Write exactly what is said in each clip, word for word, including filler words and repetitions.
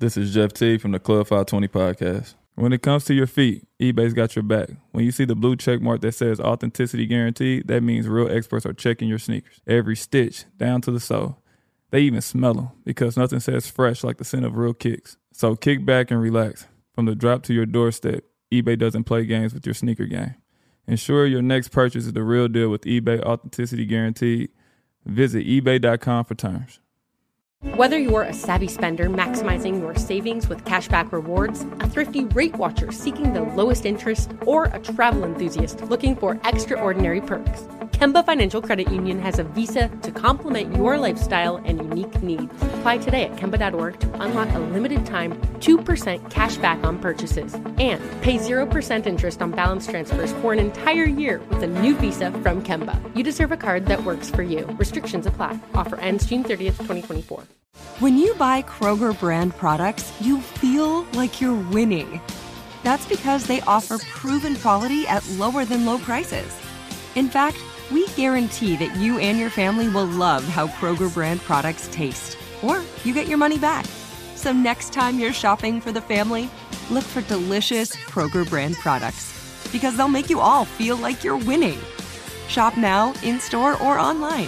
This is Jeff T from the Club five twenty podcast. When it comes to your feet, eBay's got your back. When you see the blue check mark that says authenticity guaranteed, that means real experts are checking your sneakers. Every stitch, down to the sole. They even smell them because nothing says fresh like the scent of real kicks. So kick back and relax. From the drop to your doorstep, eBay doesn't play games with your sneaker game. Ensure your next purchase is the real deal with eBay Authenticity Guaranteed. Visit ebay dot com for terms. Whether you're a savvy spender maximizing your savings with cashback rewards, a thrifty rate watcher seeking the lowest interest, or a travel enthusiast looking for extraordinary perks, Kemba Financial Credit Union has a visa to complement your lifestyle and unique needs. Apply today at Kemba dot org to unlock a limited time two percent cash back on purchases and pay zero percent interest on balance transfers for an entire year with a new visa from Kemba. You deserve a card that works for you. Restrictions apply. Offer ends June thirtieth, twenty twenty-four. When you buy Kroger brand products, you feel like you're winning. That's because they offer proven quality at lower than low prices. In fact, we guarantee that you and your family will love how Kroger brand products taste, or you get your money back. So next time you're shopping for the family, look for delicious Kroger brand products, because they'll make you all feel like you're winning. Shop now, in-store, or online.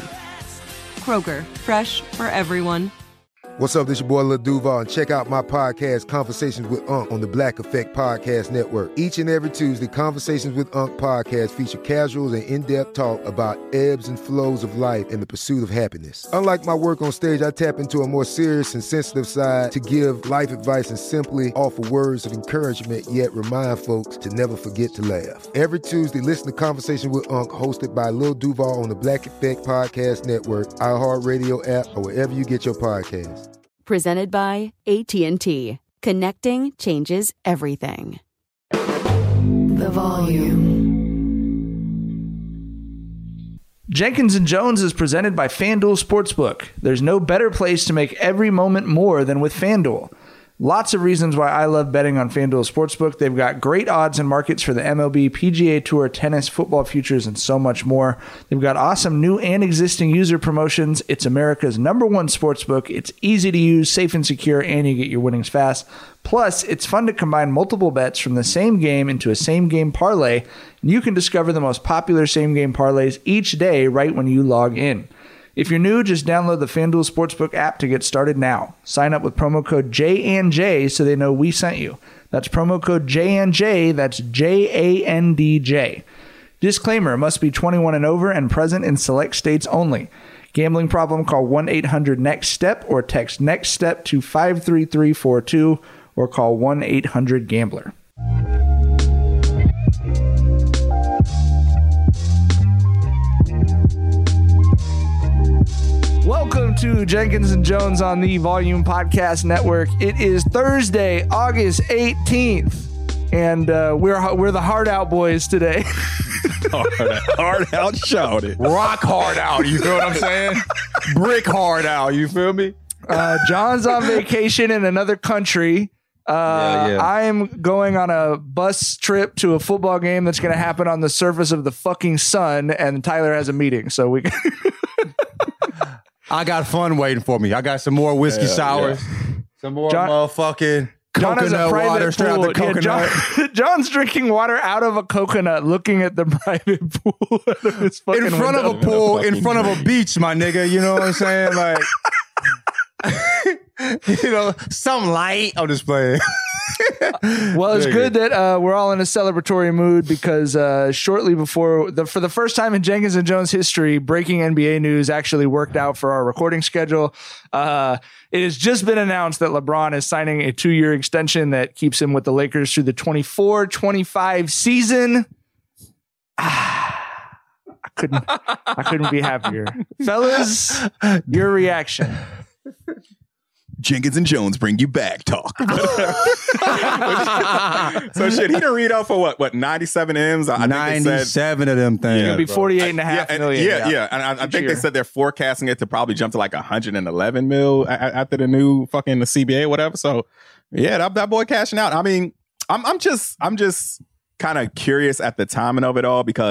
Kroger, fresh for everyone. What's up, this your boy Lil Duval, and check out my podcast, Conversations with Unc, on the Black Effect Podcast Network. Each and every Tuesday, Conversations with Unc podcast feature casuals and in-depth talk about ebbs and flows of life and the pursuit of happiness. Unlike my work on stage, I tap into a more serious and sensitive side to give life advice and simply offer words of encouragement, yet remind folks to never forget to laugh. Every Tuesday, listen to Conversations with Unc, hosted by Lil Duval on the Black Effect Podcast Network, iHeartRadio app, or wherever you get your podcasts. Presented by A T and T. Connecting changes everything. The Volume. Jenkins and Jones is presented by FanDuel Sportsbook. There's no better place to make every moment more than with FanDuel. Lots of reasons why I love betting on FanDuel Sportsbook. They've got great odds and markets for the M L B, P G A Tour, tennis, football futures, and so much more. They've got awesome new and existing user promotions. It's America's number one sportsbook. It's easy to use, safe and secure, and you get your winnings fast. Plus, it's fun to combine multiple bets from the same game into a same-game parlay, and you can discover the most popular same-game parlays each day right when you log in. If you're new, just download the FanDuel Sportsbook app to get started now. Sign up with promo code J and J so they know we sent you. That's promo code J and J. That's J A N D J. Disclaimer, must be twenty-one and over and present in select states only. Gambling problem, call one eight hundred next step or text NEXTSTEP to five three three four two or call one eight hundred gambler. Welcome to Jenkins and Jones on the Volume Podcast Network. It is Thursday, August eighteenth, and uh, we're we're the hard out boys today. hard, hard out, shouted. Rock hard out. You feel what I'm saying? Brick hard out. You feel me? Uh, John's on vacation in another country. Uh, yeah, yeah. I'm going on a bus trip to a football game that's going to happen on the surface of the fucking sun, and Tyler has a meeting, so we. I got fun waiting for me. I got some more whiskey yeah, sours, yeah. some more John, motherfucking John coconut water straight out the coconut. Yeah, John, John's drinking water out of a coconut, looking at the private pool out of his fucking in front window. of a pool, in front of a beach, my nigga. You know what I'm saying? Like, you know, some light. I'm just playing. Well, it's good that uh, we're all in a celebratory mood because uh, shortly before, the, for the first time in Jenkins and Jones history, breaking N B A news actually worked out for our recording schedule. Uh, it has just been announced that LeBron is signing a two-year extension that keeps him with the Lakers through the twenty-four twenty-five season. Ah, I couldn't, I couldn't be happier. Fellas, your reaction. Jenkins and Jones bring you back talk. So shit, he didn't read out for what, what, ninety-seven M's? I ninety-seven said, of them things. It's going to be forty-eight and a half yeah, million. Yeah, yeah. yeah. And I, I think year. they said they're forecasting it to probably jump to like one hundred eleven mil after the new fucking the C B A or whatever. So yeah, that, that boy cashing out. I mean, I'm, I'm just, I'm just kind of curious at the timing of it all because,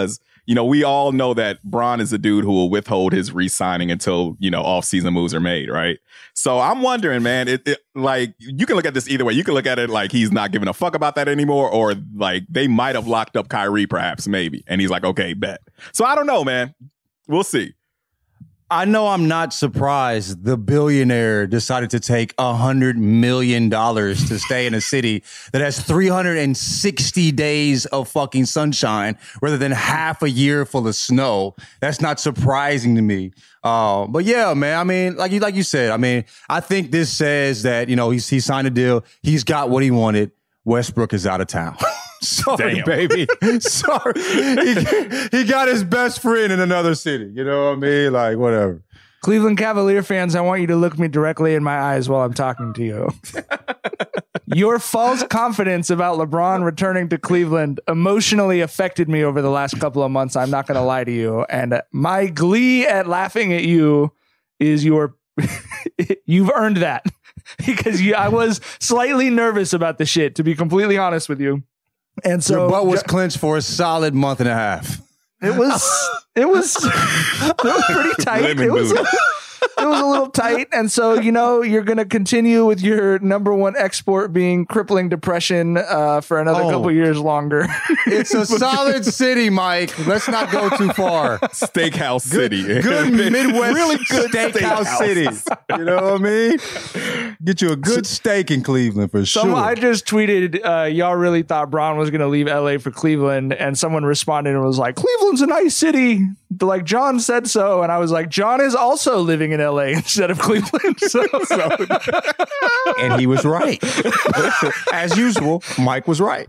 you know, we all know that Bron is a dude who will withhold his re-signing until, you know, off-season moves are made, right? So I'm wondering, man, it, it like, you can look at this either way. You can look at it like he's not giving a fuck about that anymore, or like they might have locked up Kyrie, perhaps, maybe. And he's like, okay, bet. So I don't know, man. We'll see. I know I'm not surprised the billionaire decided to take one hundred million dollars to stay in a city that has three hundred sixty days of fucking sunshine rather than half a year full of snow. That's not surprising to me. Uh, but yeah, man, I mean, like you like you said, I mean, I think this says that, you know, he's, he signed a deal. He's got what he wanted. Westbrook is out of town. Sorry, Damn. baby. Sorry. He, he got his best friend in another city. You know what I mean? Like, whatever. Cleveland Cavalier fans, I want you to look me directly in my eyes while I'm talking to you. Your false confidence about LeBron returning to Cleveland emotionally affected me over the last couple of months. I'm not going to lie to you. And my glee at laughing at you is your... You've earned that. Because you, I was slightly nervous about the shit, to be completely honest with you. And so your butt was ju- clenched for a solid month and a half. It was, it was, it was pretty tight. It was, it was a little tight. And so, you know, you're going to continue with your number one export being crippling depression uh, for another oh, couple years longer. It's a solid city, Mike. Let's not go too far. Steakhouse good, City. Good Midwest really good steakhouse, steakhouse city. You know what I mean? Get you a good steak in Cleveland for sure. Someone, I just tweeted, uh, y'all really thought Bron was going to leave L A for Cleveland. And someone responded and was like, Cleveland's a nice city. Like, John said so. And I was like, John is also living in L A instead of Cleveland. So, so. And he was right. As usual, Mike was right.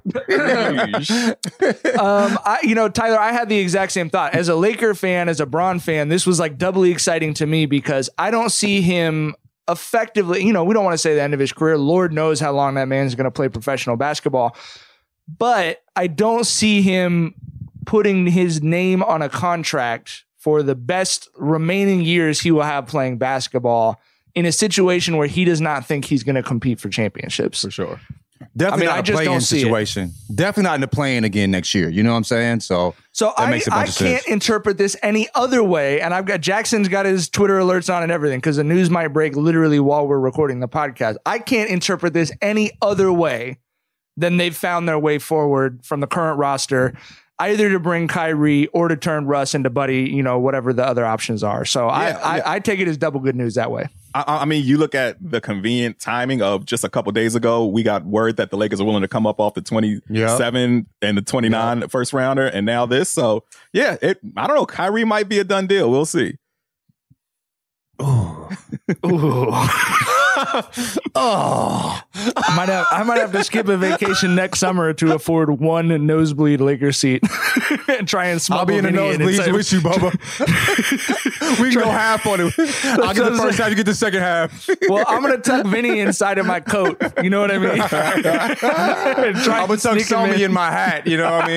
um, I, you know, Tyler, I had the exact same thought. As a Laker fan, as a Bron fan, this was like doubly exciting to me because I don't see him effectively, you know, we don't want to say the end of his career. Lord knows how long that man's going to play professional basketball. But I don't see him putting his name on a contract for the best remaining years he will have playing basketball in a situation where he does not think he's going to compete for championships. For sure. Definitely I mean, not a play-in situation. It. Definitely not in the play-in again next year. You know what I'm saying? So, so that I, makes a bunch I of sense. can't interpret this any other way. And I've got Jackson's got his Twitter alerts on and everything because the news might break literally while we're recording the podcast. I can't interpret this any other way than they've found their way forward from the current roster, either to bring Kyrie or to turn Russ into Buddy, you know, whatever the other options are. So yeah, I, I, yeah. I take it as double good news that way. I, I mean, you look at the convenient timing of just a couple days ago, we got word that the Lakers are willing to come up off the twenty-seven yep. and the twenty-nine yep. first rounder, and now this. So, yeah, it. I don't know. Kyrie might be a done deal. We'll see. Ooh. Ooh. Oh, I might have I might have to skip a vacation next summer to afford one nosebleed Lakers seat and try and smuggle. I'll be in the nosebleeds with you, Bubba. We can go half on it. I'll get the first half, you get the second half. Well, I'm gonna tuck Vinny inside of my coat. You know what I mean? I'm gonna tuck Somi in. in my hat. You know what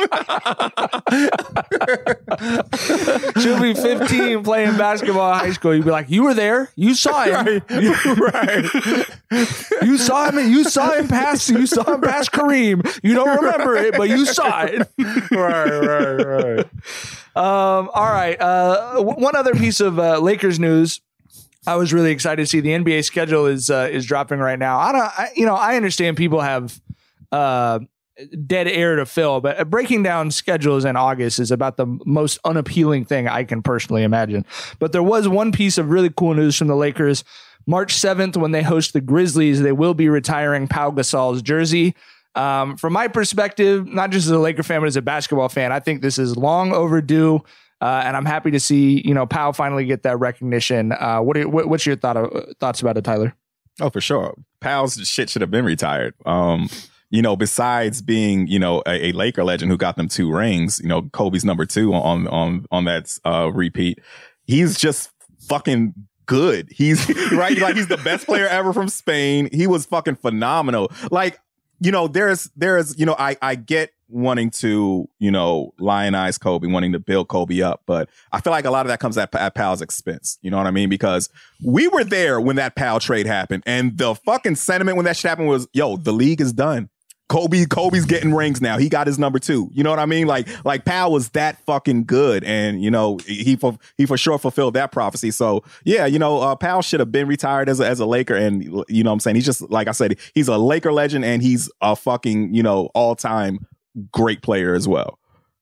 I mean? She'll be fifteen playing basketball in high school. You'll be like, you were there. You saw it. Right. right. You saw him. You saw him pass. You saw him pass Kareem. You don't remember it, but you saw it. right, right, right. Um, all right. Uh, one other piece of uh, Lakers news. I was really excited to see the N B A schedule is uh, is dropping right now. I don't. I, you know, I understand people have uh, dead air to fill, but breaking down schedules in August is about the most unappealing thing I can personally imagine. But there was one piece of really cool news from the Lakers. March seventh, when they host the Grizzlies, they will be retiring Pau Gasol's jersey. Um, from my perspective, not just as a Laker fan, but as a basketball fan, I think this is long overdue, uh, and I'm happy to see you know Pau finally get that recognition. Uh, what, are, what what's your thought of, thoughts about it, Tyler? Oh, for sure. Pau's shit should have been retired. Um, you know, besides being you know a, a Laker legend who got them two rings, you know Kobe's number two on on on that uh, repeat. He's just fucking good. He's right. Like he's the best player ever from Spain. He was fucking phenomenal. Like, you know, there's, there's, you know, I, I get wanting to, you know, lionize Kobe, wanting to build Kobe up. But I feel like a lot of that comes at, at Pau's expense. You know what I mean? Because we were there when that Pau trade happened. And the fucking sentiment when that shit happened was, yo, the league is done. Kobe, Kobe's getting rings now. He got his number two. You know what I mean? Like, like Powell was that fucking good, and you know he for, he for sure fulfilled that prophecy. So yeah, you know uh, Powell should have been retired as a, as a Laker, and you know what I'm saying, he's just like I said, he's a Laker legend, and he's a fucking you know all time great player as well.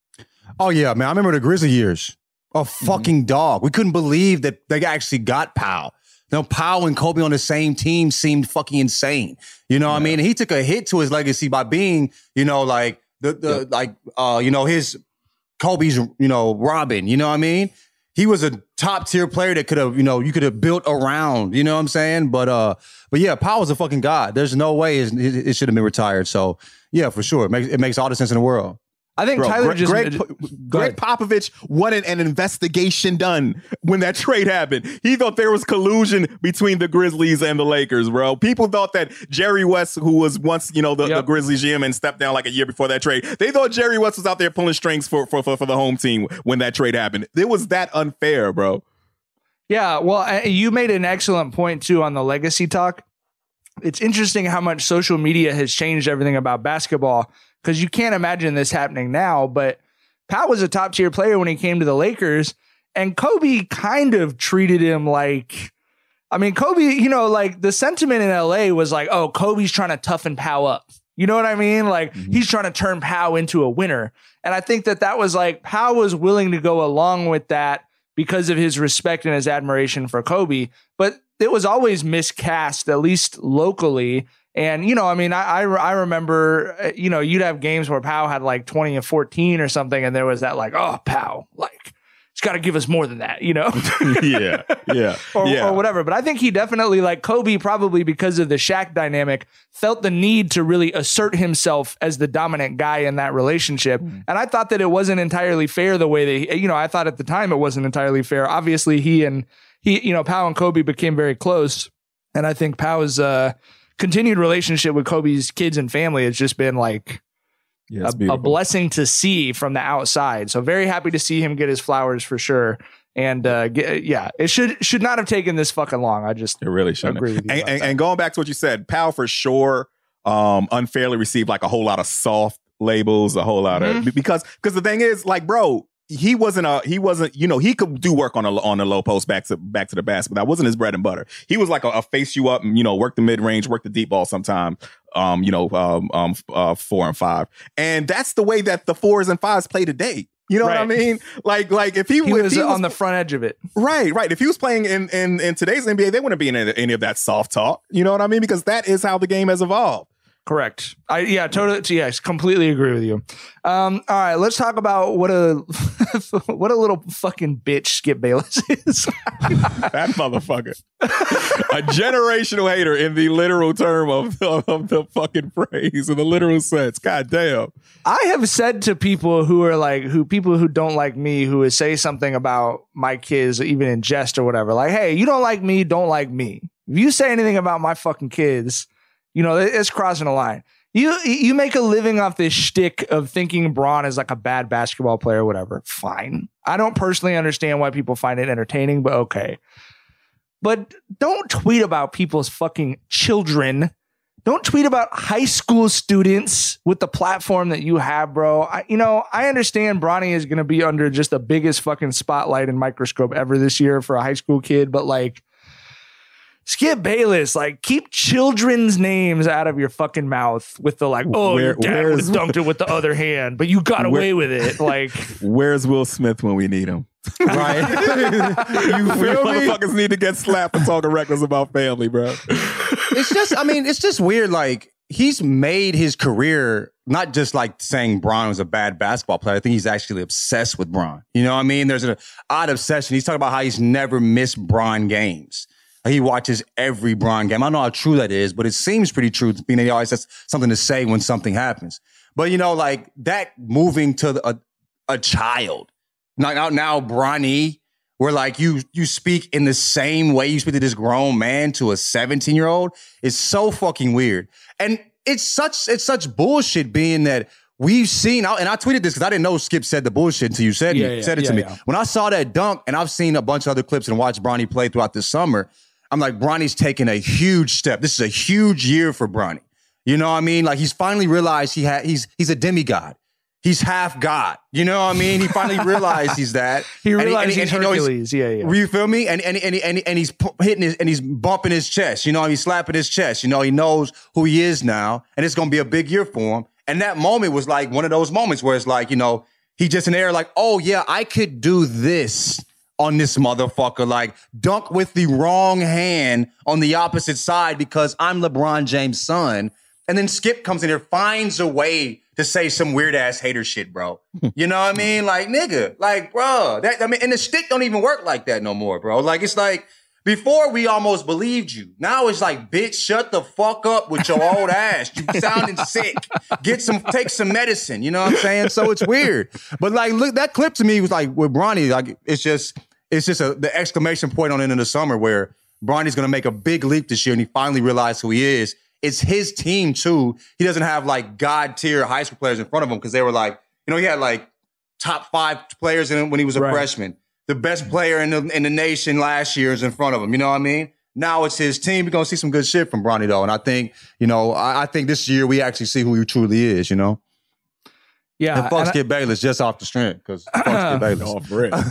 Oh yeah, man! I remember the Grizzly years. A fucking mm-hmm. dog. We couldn't believe that they actually got Powell. You know, Powell and Kobe on the same team seemed fucking insane. You know yeah. what I mean? He took a hit to his legacy by being, you know, like the the yeah. like uh, you know, his Kobe's, you know, Robin. You know what I mean? He was a top tier player that could have, you know, you could have built around. You know what I'm saying? But uh, but yeah, Powell's a fucking god. There's no way it, it should have been retired. So yeah, for sure, it makes it makes all the sense in the world. I think Bro, Tyler Greg, just Greg, Greg Popovich wanted an investigation done when that trade happened. He thought there was collusion between the Grizzlies and the Lakers, bro. People thought that Jerry West, who was once, you know, the, yep. the Grizzlies G M and stepped down like a year before that trade, they thought Jerry West was out there pulling strings for for for, for the home team when that trade happened. It was that unfair, bro. Yeah, well, you made an excellent point too on the legacy talk. It's interesting how much social media has changed everything about basketball. Because you can't imagine this happening now, but Powell was a top tier player when he came to the Lakers, and Kobe kind of treated him like, I mean, Kobe, you know, like the sentiment in L A was like, oh, Kobe's trying to toughen Powell up. You know what I mean? Like mm-hmm. he's trying to turn Powell into a winner. And I think that that was like, Powell was willing to go along with that because of his respect and his admiration for Kobe. But it was always miscast, at least locally. And, you know, I mean, I, I I remember, you know, you'd have games where Powell had like twenty and fourteen or something. And there was that like, oh, Powell, like, he's got to give us more than that, you know? yeah. Yeah. or, yeah. or whatever. But I think he definitely, like Kobe, probably because of the Shaq dynamic, felt the need to really assert himself as the dominant guy in that relationship. Mm. And I thought that it wasn't entirely fair the way they, you know, I thought at the time it wasn't entirely fair. Obviously, he and he, you know, Powell and Kobe became very close. And I think Powell's, uh, continued relationship with Kobe's kids and family has just been like yeah, a, a blessing to see from the outside. So very happy to see him get his flowers for sure. And uh, get, yeah, it should should not have taken this fucking long. I just it really shouldn't. Agree with you and, and, and going back to what you said, Powell for sure um, unfairly received like a whole lot of soft labels, a whole lot mm-hmm. of because because the thing is like, bro. He wasn't a he wasn't you know he could do work on a on a low post back to back to the basket. That wasn't his bread and butter. He was like a, a face you up and you know work the mid range, work the deep ball sometime. Um, you know, um, um, uh, four and five, and that's the way that the fours and fives play today. You know right. what I mean? Like like if he, he, if was, he was on the front edge of it, right, right. If he was playing in in in today's N B A, they wouldn't be in any, any of that soft talk. You know what I mean? Because that is how the game has evolved. Correct. I yeah, totally. Yes, completely agree with you. Um, all right, let's talk about what a what a little fucking bitch Skip Bayless is. That motherfucker, a generational hater in the literal term of, of, of the fucking phrase, in the literal sense. God damn. I have said to people who are like who people who don't like me who would say something about my kids, even in jest or whatever, like, hey, you don't like me, don't like me. If you say anything about my fucking kids, you know, it's crossing a line. You you make a living off this shtick of thinking Bron is like a bad basketball player or whatever. Fine. I don't personally understand why people find it entertaining, but okay. But don't tweet about people's fucking children. Don't tweet about high school students with the platform that you have, bro. I, you know, I understand Bronny is going to be under just the biggest fucking spotlight and microscope ever this year for a high school kid, but like, Skip Bayless, like, keep children's names out of your fucking mouth with the like, oh, Where, your dad would have dunked it with the other hand, but you got away with it. Like, where's Will Smith when we need him? Right? You feel me? Motherfuckers need to get slapped for talking reckless about family, bro. It's just, I mean, it's just weird. Like, he's made his career not just like saying Bron was a bad basketball player. I think he's actually obsessed with Bron. You know what I mean? There's an odd obsession. He's talking about how he's never missed Bron games. He watches every Bron game. I don't know how true that is, but it seems pretty true, being that he always has something to say when something happens. But, you know, like that moving to the, a, a child, now, now Bronny, where like you you speak in the same way you speak to this grown man to a seventeen-year-old is so fucking weird. And it's such it's such bullshit being that we've seen, and I tweeted this because I didn't know Skip said the bullshit until you said, yeah, me, yeah, said it yeah, to me. yeah. When I saw that dunk, and I've seen a bunch of other clips and watched Bronny play throughout this summer, I'm like, Bronny's taking a huge step. This is a huge year for Bronny. You know what I mean? Like he's finally realized he had he's he's a demigod. He's half God. You know what I mean? He finally realized he's that. He realized and he, he's and, and, Hercules. Yeah, yeah. You feel me? And and and and, and he's hitting his and he's bumping his chest. You know, he's slapping his chest. You know, he knows who he is now, and it's gonna be a big year for him. And that moment was like one of those moments where it's like, you know, he just in the air like, oh yeah, I could do this on this motherfucker, like dunk with the wrong hand on the opposite side because I'm LeBron James' son. And then Skip comes in here, finds a way to say some weird ass hater shit, bro. You know what I mean? Like, nigga, like, bro, that, I mean, and the stick don't even work like that no more, bro. Like, it's like, before we almost believed you. Now it's like, bitch, shut the fuck up with your old ass. You sounding sick. Get some, take some medicine. You know what I'm saying? So it's weird. But like, look, that clip to me was like with Bronny, like, it's just, it's just a, the exclamation point on the end of the summer where Bronny's going to make a big leap this year and he finally realized who he is. It's his team, too. He doesn't have, like, God-tier high school players in front of him because they were, like, you know, he had, like, top five players in him when he was a right. freshman. The best player in the, in the nation last year is in front of him. You know what I mean? Now it's his team. We're going to see some good shit from Bronny, though. And I think, you know, I, I think this year we actually see who he truly is, you know? Yeah. And fuck Skip Bayless just off the strength because fuck Skip Bayless. Off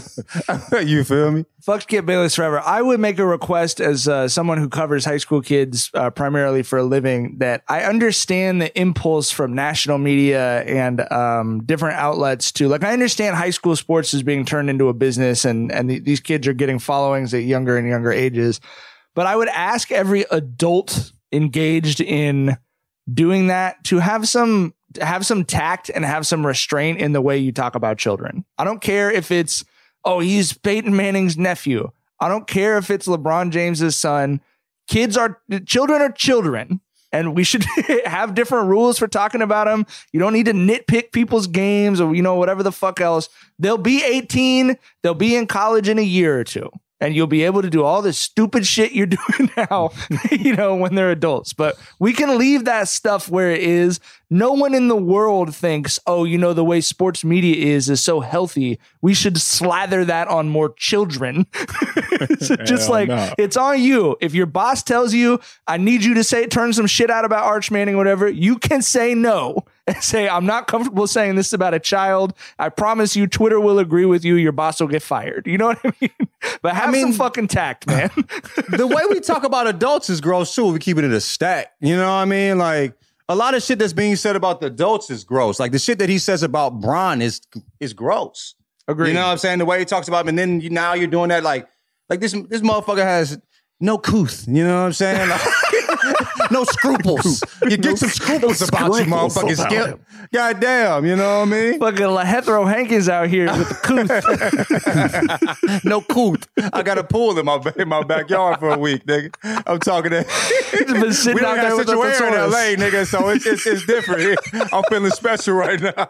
rip. You feel me? Fuck Skip Bayless forever. I would make a request as uh, someone who covers high school kids uh, primarily for a living that I understand the impulse from national media and um, different outlets to, like, I understand high school sports is being turned into a business and, and th- these kids are getting followings at younger and younger ages. But I would ask every adult engaged in doing that to have some have some tact and have some restraint in the way you talk about children. I don't care if it's, oh, he's Peyton Manning's nephew. I don't care if it's LeBron James's son. Kids are, children are children. And we should have different rules for talking about them. You don't need to nitpick people's games or, you know, whatever the fuck else. They'll be eighteen. They'll be in college in a year or two. And you'll be able to do all this stupid shit you're doing now, you know, when they're adults. But we can leave that stuff where it is. No one in the world thinks, oh, you know, the way sports media is is so healthy. We should slather that on more children. So just like, no. It's on you. If your boss tells you, I need you to say, turn some shit out about Arch Manning, whatever, you can say no and say, I'm not comfortable saying this about a child. I promise you, Twitter will agree with you. Your boss will get fired. You know what I mean? But have I mean, some fucking tact, man. The way we talk about adults is gross too. We keep it in a stack. You know what I mean? Like, a lot of shit that's being said about the adults is gross. Like the shit that he says about Bron is is gross. Agreed. You know what I'm saying? The way he talks about him, and then you, now you're doing that like like this this motherfucker has no couth. You know what I'm saying? Like, no scruples. You get no, some scruples no about you, motherfucking Skip. God damn, you know what I mean? Fucking Lahethro Hankins out here with the couth. No couth. I got a pool in my in my backyard for a week, nigga. I'm talking to. Been sitting we don't out got there such a with in L A, nigga, so it's, it's it's different. I'm feeling special right now.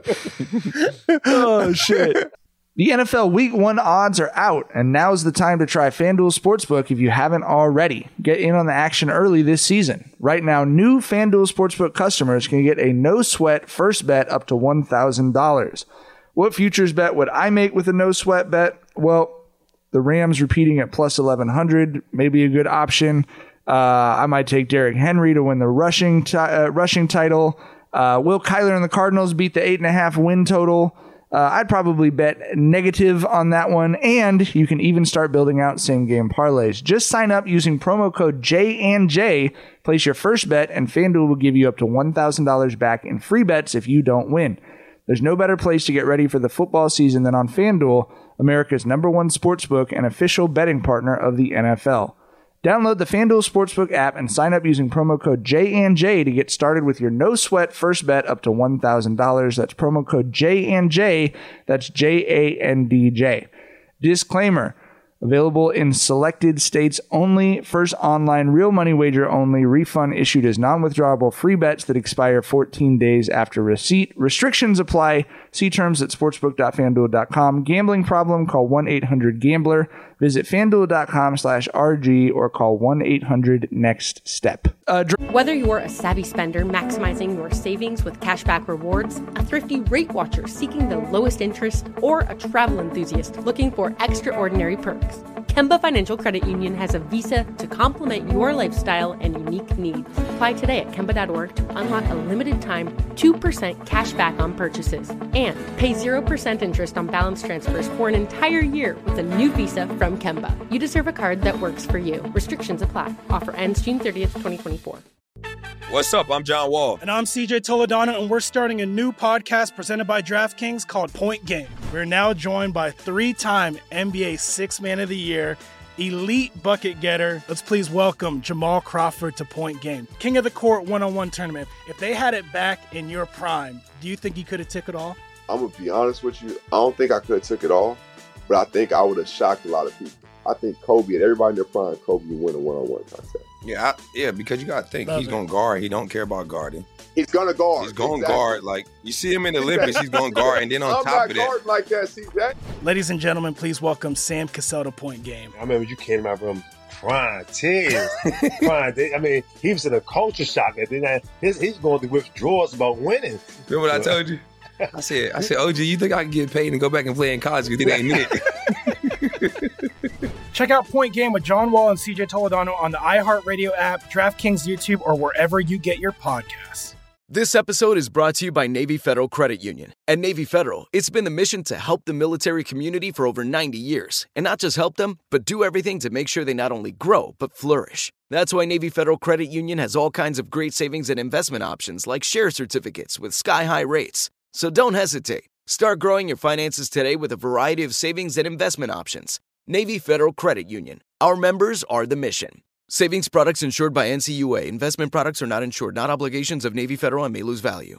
Oh shit. The N F L Week one odds are out, and now's the time to try FanDuel Sportsbook if you haven't already. Get in on the action early this season. Right now, new FanDuel Sportsbook customers can get a no-sweat first bet up to one thousand dollars. What futures bet would I make with a no-sweat bet? Well, the Rams repeating at plus eleven hundred may be a good option. Uh, I might take Derrick Henry to win the rushing t- uh, rushing title. Uh, will Kyler and the Cardinals beat the eight and a half win total? Uh, I'd probably bet negative on that one, and you can even start building out same-game parlays. Just sign up using promo code J and J, place your first bet, and FanDuel will give you up to one thousand dollars back in free bets if you don't win. There's no better place to get ready for the football season than on FanDuel, America's number one sportsbook and official betting partner of the N F L. Download the FanDuel Sportsbook app and sign up using promo code J and J to get started with your no-sweat first bet up to one thousand dollars. That's promo code J and J. That's J A N D J. Disclaimer. Available in selected states only. First online real money wager only. Refund issued as non-withdrawable free bets that expire fourteen days after receipt. Restrictions apply. See terms at sportsbook dot fanduel dot com. Gambling problem? Call one eight hundred gambler. Visit fanduel.com slash RG or call one eight hundred next step. Uh, dr- Whether you're a savvy spender maximizing your savings with cashback rewards, a thrifty rate watcher seeking the lowest interest, or a travel enthusiast looking for extraordinary perks, Kemba Financial Credit Union has a visa to complement your lifestyle and unique needs. Apply today at Kemba dot org to unlock a limited time two percent cash back on purchases and pay zero percent interest on balance transfers for an entire year with a new visa from Kemba. You deserve a card that works for you. Restrictions apply. Offer ends June thirtieth, twenty twenty-four. What's up? I'm John Wall. And I'm C J Toledano, and we're starting a new podcast presented by DraftKings called Point Game. We're now joined by three-time N B A Sixth Man of the Year, elite bucket getter. Let's please welcome Jamal Crawford to Point Game. King of the Court one-on-one tournament. If they had it back in your prime, do you think you could have took it all? I'm going to be honest with you. I don't think I could have took it all, but I think I would have shocked a lot of people. I think Kobe and everybody in their prime, Kobe would win a one-on-one contest. Yeah, I, yeah, because you got to think, Love he's going to guard. He don't care about guarding. He's going to guard. He's going to exactly. guard. Like, you see him in the Olympics, he's going to guard. And then on I'm top of that. I'm not guarding like that, C J. Ladies and gentlemen, please welcome Sam Cassell to Point Game. I remember you came out from prime ten. prime, I mean, he was in a culture shock. And then his, he's going through withdrawals about winning. Remember what I told you? I said, I said, O G, you think I can get paid and go back and play in college because it ain't it? Check out Point Game with John Wall and C J Toledano on the iHeartRadio app, DraftKings YouTube, or wherever you get your podcasts. This episode is brought to you by Navy Federal Credit Union. At Navy Federal, it's been the mission to help the military community for over ninety years. And not just help them, but do everything to make sure they not only grow, but flourish. That's why Navy Federal Credit Union has all kinds of great savings and investment options like share certificates with sky-high rates. So don't hesitate. Start growing your finances today with a variety of savings and investment options. Navy Federal Credit Union. Our members are the mission. Savings products insured by N C U A. Investment products are not insured, not obligations of Navy Federal and may lose value.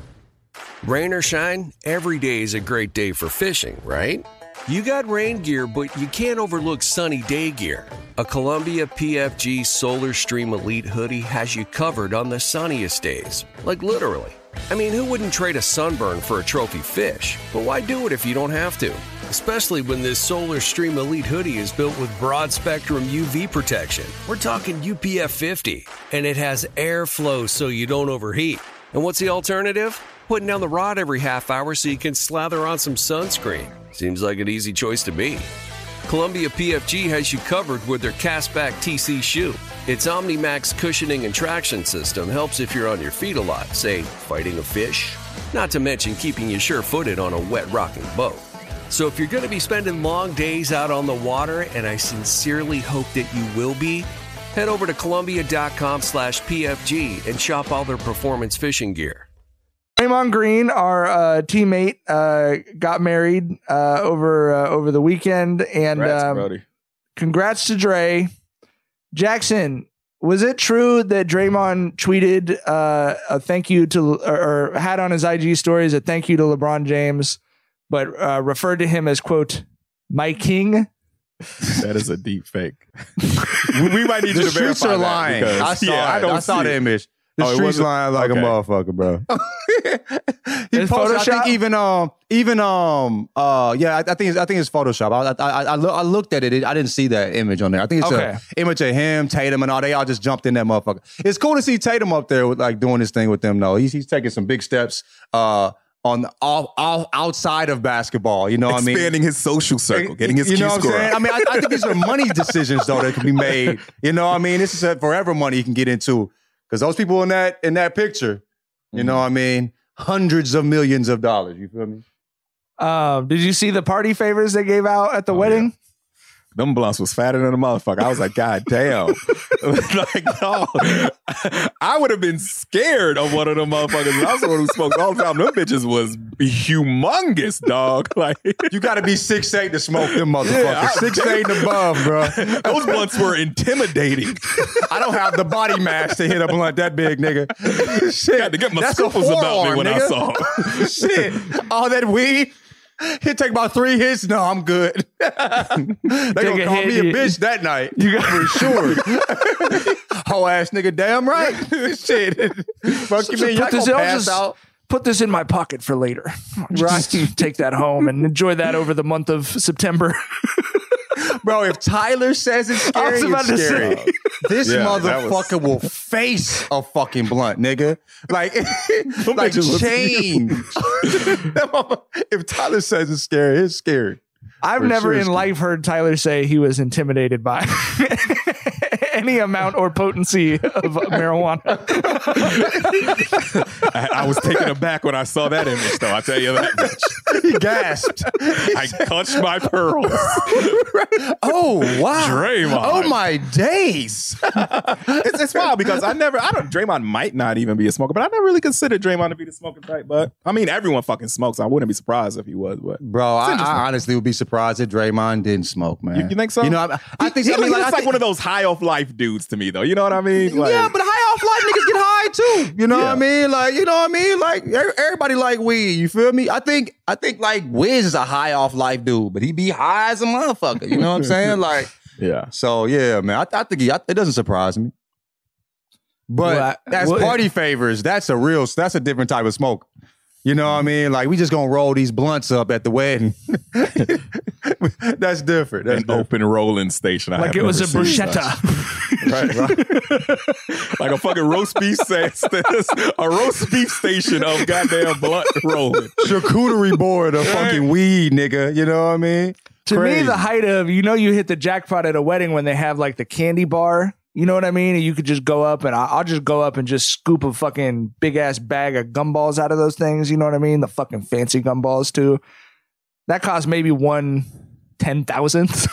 Rain or shine, every day is a great day for fishing, right? You got rain gear, but you can't overlook sunny day gear. A Columbia P F G Solar Stream Elite hoodie has you covered on the sunniest days. Like literally. I mean, who wouldn't trade a sunburn for a trophy fish? But why do it if you don't have to? Especially when this Solar Stream Elite hoodie is built with broad spectrum U V protection. We're talking U P F fifty, and it has airflow so you don't overheat. And what's the alternative? Putting down the rod every half hour so you can slather on some sunscreen. Seems like an easy choice to me. Columbia P F G has you covered with their Castback T C shoe. Its OmniMax cushioning and traction system helps if you're on your feet a lot, say, fighting a fish. Not to mention keeping you sure-footed on a wet rocking boat. So if you're going to be spending long days out on the water, and I sincerely hope that you will be, head over to Columbia.com slash PFG and shop all their performance fishing gear. Draymond Green, our uh, teammate, uh, got married uh, over uh, over the weekend, and Congrats, um, Brody. congrats to Dre. Jackson, was it true that Draymond tweeted uh, a thank you to, or, or had on his I G stories a thank you to LeBron James, but uh, referred to him as, quote, my king? That is a deep fake. we might need the you to streets verify are that lying. because, I saw yeah, it. I, don't I saw see the it. image. The Oh, it streets wasn't- lying like okay. a motherfucker, bro. he It's posted, I Photoshop? think even um even um uh yeah I, I think it's, I think it's Photoshop. I I I, I, look, I looked at it. I didn't see that image on there. I think it's Okay. an image of him, Tatum, and all. They all just jumped in that motherfucker. It's cool to see Tatum up there with like doing this thing with them. though. he's he's taking some big steps. Uh. On all, all outside of basketball, you know what I mean? Expanding his social circle, getting his You know Q what I'm score saying? up. I mean, I, I think these are money decisions though that can be made. You know what I mean? This is a forever money you can get into because those people in that in that picture, you know what I mean? Hundreds of millions of dollars. You feel me? Um, did you see the party favors they gave out at the wedding? Yeah. Them blunts was fatter than a motherfucker. I was like, God damn. Like, no. I would have been scared of one of them motherfuckers. I was the one who smoked all the time. Them bitches was humongous, dog. Like, You got to be six eight to smoke them motherfuckers. Yeah, I- six eight and above, bro. those blunts were intimidating. I don't have the body mass to hit a blunt that big, nigga. Shit, Had to get my that's a scoopers about me forearm, when I nigga. saw. Shit, all that weed. He'll take about three hits. No, I'm good. they gonna a call hit, me a you- bitch that night. You got for sure. Whole ass nigga, damn right. Shit. Fuck you, So man. Y'all put this, gonna I'll pass just out. put this in my pocket for later. Just take that home and enjoy that over the month of September. Bro, if Tyler says it's I was scary, about it's to scary. say. This Yeah, that motherfucker will face a fucking blunt, nigga. Like, like bitches was change. If Tyler says it's scary, it's scary. I've For never sure, in life heard Tyler say he was intimidated by any amount or potency of marijuana. I, I was taken aback when I saw that image, though. I tell you that much. He gasped. I clutched my pearls. Oh wow, Draymond. Oh my days. it's, it's wild because I never, I don't, Draymond might not even be a smoker, but I never really considered Draymond to be the smoking type. But I mean, everyone fucking smokes. I wouldn't be surprised if he was. But bro, I, I honestly would be surprised if Draymond didn't smoke, man. You, you think so? You know, I, I think he, I mean, he like, looks I like think, one of those high off life dudes to me, though. You know what I mean? Like, yeah, but high off life niggas get high too. You know Yeah. what I mean? Like, you know what I mean? Like er- everybody like weed. You feel me? I think I think like Wiz is a high off life dude, but he be high as a motherfucker. You know what I'm saying? Like, yeah. So yeah, man. I, I think he, I, it doesn't surprise me. But Well, I- that's well, party favors. That's a real. That's a different type of smoke. You know what I mean? Like we just gonna roll these blunts up at the wedding. That's different. That's an different. open rolling station. I Like have it was a never seen bruschetta. such. right, right. Like a fucking roast beef set, a roast beef station of goddamn blunt rolling. Charcuterie board of fucking weed, nigga. You know what I mean? To Crazy. me, the height of, you know, you hit the jackpot at a wedding when they have like the candy bar. You know what I mean? And you could just go up and I- I'll just go up and just scoop a fucking big ass bag of gumballs out of those things. You know what I mean? The fucking fancy gumballs too. That cost maybe one ten thousandth.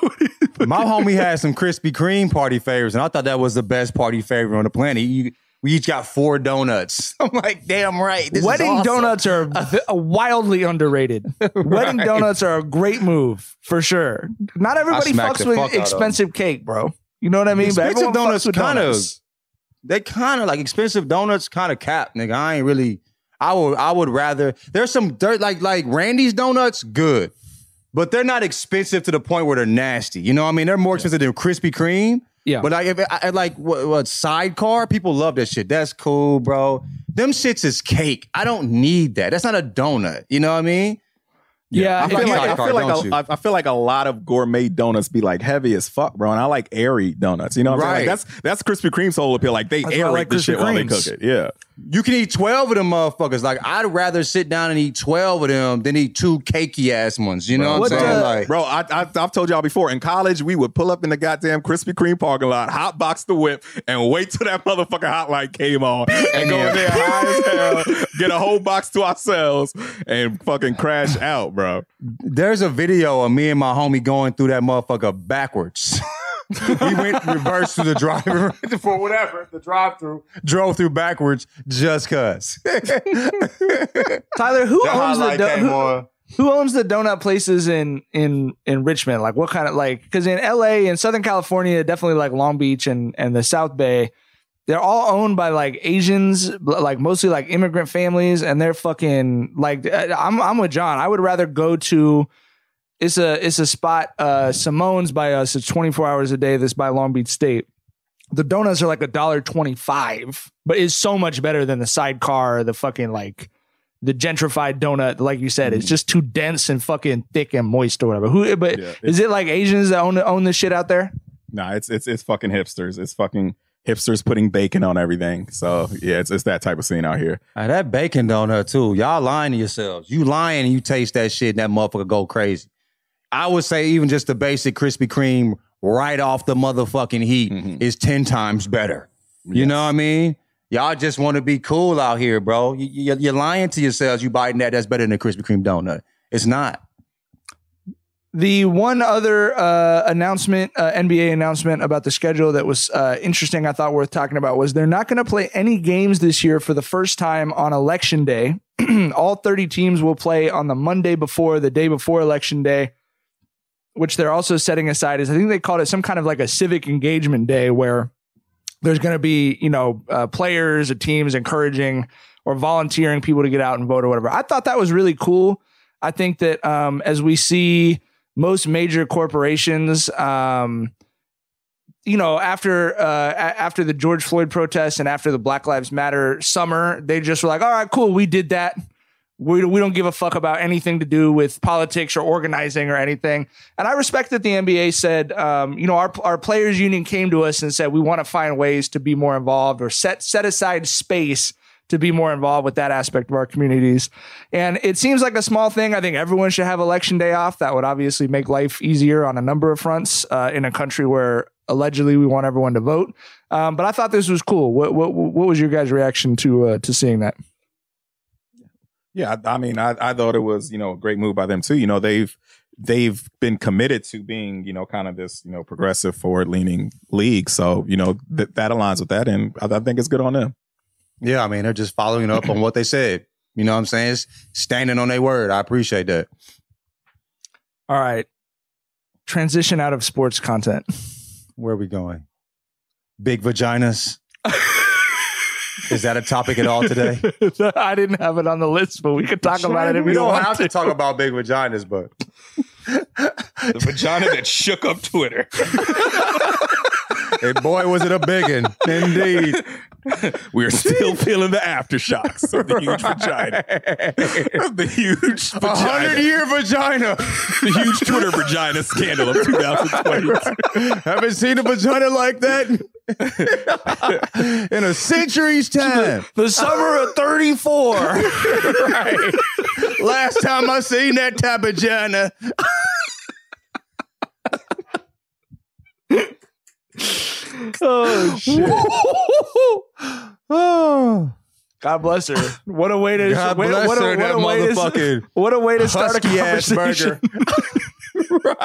My homie had some Krispy Kreme party favors, and I thought that was the best party favor on the planet. You, we each got four donuts. I'm like, damn right. This Wedding is awesome. donuts are v- wildly underrated. Wedding Right. donuts are a great move for sure. Not everybody smacked fucks the with fuck out of expensive cake, bro. You know what I mean? But Expensive everyone donuts fucks with kind of, donuts. they kind of like expensive donuts kind of cap, nigga. I ain't really. I would, I would rather. There's some dirt like like Randy's donuts, good, but they're not expensive to the point where they're nasty. You know what I mean? They're more expensive than Krispy Kreme. Yeah. But like, if I, I like what, what Sidecar, people love that shit. That's cool, bro. Them shits is cake. I don't need that. That's not a donut. You know what I mean? Yeah, I feel if like, you- I, feel like don't a, you? I I feel like a lot of gourmet donuts be like heavy as fuck, bro. And I like airy donuts. You know what I'm saying? Right. Like that's that's Krispy Kreme's whole appeal. Like they That's why I aerate like the Krispy shit while they Kremes. cook it. Yeah. You can eat twelve of them motherfuckers. Like, I'd rather sit down and eat twelve of them than eat two cakey ass ones. You know what, What, I'm saying? uh, like, Bro, I, I, I've told y'all before, in college, we would pull up in the goddamn Krispy Kreme parking lot, hot box the whip, and wait till that motherfucking hotline came on and go in there high as hell, get a whole box to ourselves, and fucking crash out, bro. there's a video of me and my homie going through that motherfucker backwards. We went reverse through the driver for whatever, the drive through, drove through backwards just cuz. Tyler, who That owns the highlight do- came who, on. who owns the donut places in in in Richmond? Like what kind of like because in L A and Southern California, definitely like Long Beach and and the South Bay, they're all owned by like Asians, like mostly like immigrant families, and they're fucking like I'm I'm with John. I would rather go to it's a it's a spot uh Simone's by us. It's twenty-four hours a day. This by Long Beach State. The donuts are like a dollar twenty-five, but it's so much better than the Sidecar or the fucking like the gentrified donut. Like you said, it's just too dense and fucking thick and moist or whatever. Who? But Yeah, is it like Asians that own own this shit out there? Nah, it's it's it's fucking hipsters. It's fucking hipsters putting bacon on everything. So yeah, it's it's that type of scene out here. Ah, that bacon donut too. Y'all lying to yourselves. You lying and you taste that shit and that motherfucker go crazy. I would say even just the basic Krispy Kreme right off the motherfucking heat Mm-hmm. is ten times better. You know what I mean? Y'all just want to be cool out here, bro. You, you, you're lying to yourselves. You biting that. That's better than a Krispy Kreme donut. It's not. The one other uh, announcement, uh, N B A announcement about the schedule that was uh, interesting, I thought worth talking about, was they're not going to play any games this year for the first time on Election Day. All thirty teams will play on the Monday before, the day before Election Day, which they're also setting aside as I think they called it some kind of like a civic engagement day where there's going to be, you know, uh, players or teams encouraging or volunteering people to get out and vote or whatever. I thought that was really cool. I think that um, as we see most major corporations, um, you know, after uh, a- after the George Floyd protests and after the Black Lives Matter summer, they just were like, all right, cool, we did that. We, we don't give a fuck about anything to do with politics or organizing or anything. And I respect that the N B A said, um, you know, our, our players union came to us and said, we want to find ways to be more involved or set, set aside space to be more involved with that aspect of our communities. And it seems like a small thing. I think everyone should have election day off. That would obviously make life easier on a number of fronts uh, in a country where allegedly we want everyone to vote. Um, but I thought this was cool. What what what was your guys' reaction to uh, to seeing that? Yeah, I, I mean, I, I thought it was, you know, a great move by them too. You know, they've they've been committed to being, you know, kind of this, you know, progressive, forward leaning league. So, you know, th- that aligns with that, and I, I think it's good on them. Yeah, I mean, they're just following up on what they said. You know what I'm saying? It's standing on their word. I appreciate that. All right. Transition out of sports content. Where are we going? Big vaginas. Is that a topic at all today? I didn't have it on the list, but we could talk about it if we, we don't don't want have to. to talk about big vaginas, but the vagina that shook up Twitter. Hey, boy, was it a biggin. Indeed. We're still feeling the aftershocks of the huge vagina. The huge vagina. A hundred-year vagina. The huge Twitter vagina scandal of two thousand twenty. Haven't seen a vagina like that in a century's time. The summer of thirty-four. Right. Last time I seen that type of vagina. Oh shit! Oh, God bless her. What a way to God wait, bless what a, her, what that a way to- motherfucking what a way to start a husky ass conversation. burger.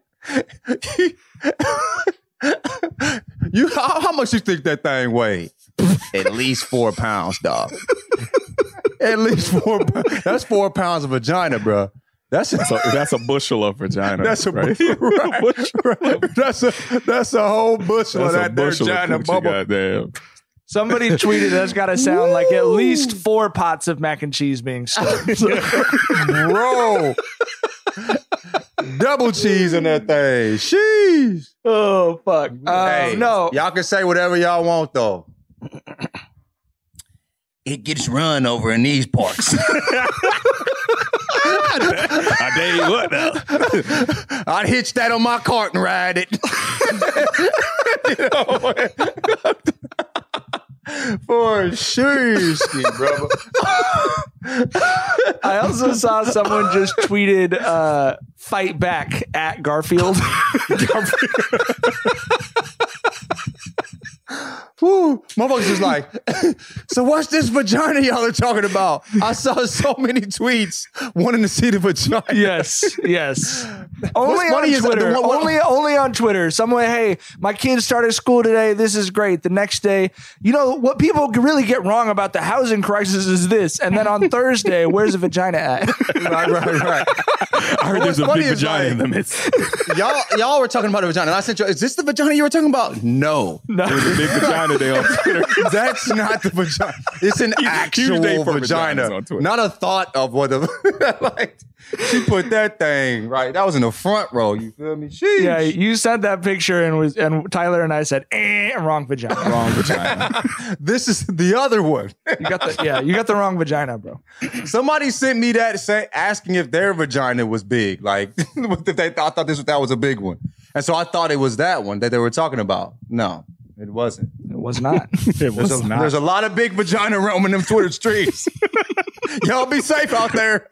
Right. You how, how much you think that thing weighed? At least four pounds, dog. At least four. That's four pounds of vagina, bro. That's a, so that's a bushel of vagina. That's a right? right, right. That's a that's a whole bushel That's of a that there bushel of vagina coochie, bubble. goddamn. Somebody tweeted that's got to sound like at least four pots of mac and cheese being served. Bro. Double cheese in that thing. Sheesh. Oh fuck. Uh, Hey, no. y'all can say whatever y'all want though. It gets run over in these parks. I tell you what now. I'd hitch that on my cart and ride it. For sure, brother. I also saw someone just tweeted uh, fight back at Garfield. Woo, motherfuckers is like, so what's this vagina y'all are talking about? I saw so many tweets wanting to see the vagina. Yes, yes. Only on funny is Twitter. the one- only, only on Twitter. Someone, hey, my kid started school today. This is great. The next day, you know what people really get wrong about the housing crisis is this. And then on Thursday, where's the vagina at? Right, right, right. I heard there's a big vagina in the midst. y'all, y'all were talking about a vagina. And I said, is this the vagina you were talking about? No. No. There's a big vagina day on Twitter. That's not the vagina. It's an Huge actual day for vagina. vaginas on Twitter. Not a thought of what the like. She put that thing right. That was in the front row. You feel me? Sheesh. Yeah, you sent that picture and was and Tyler and I said, eh, wrong vagina. Wrong vagina. This is the other one. You got the yeah, you got the wrong vagina, bro. Somebody sent me that say, asking if their vagina was big. Like if they thought, I thought this that was a big one, and so I thought it was that one that they were talking about. No, it wasn't. It was not. It was There's a, not. there's a lot of big vagina roaming them Twitter streets. Y'all be safe out there.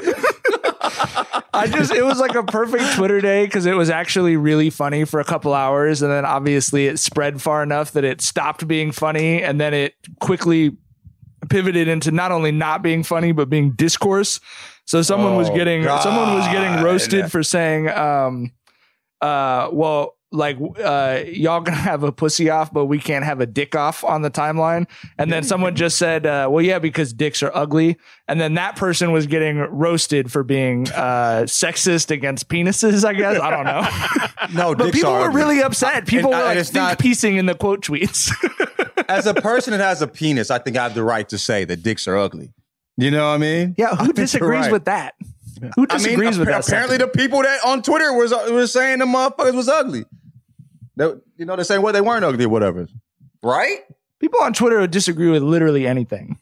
I just, it was like a perfect Twitter day because it was actually really funny for a couple hours. And then obviously it spread far enough that it stopped being funny. And then it quickly pivoted into not only not being funny, but being discourse. So someone Oh, was getting, God. someone was getting roasted for saying, um, uh, well, like, uh, y'all gonna have a pussy off, but we can't have a dick off on the timeline. And then someone just said, uh, well, yeah, because dicks are ugly. And then that person was getting roasted for being uh, sexist against penises, I guess. I don't know. No, But dicks people are were ugly. really upset. People And- were and like it's think not- piecing in the quote tweets. As a person that has a penis, I think I have the right to say that dicks are ugly. You know what I mean? Yeah, I who think you're disagrees right. with that? Who I mean, disagrees with that? apparently sentiment? the people that on Twitter was was saying the motherfuckers was ugly. They, you know, they're saying, well, they weren't ugly or whatever. Right? People on Twitter would disagree with literally anything.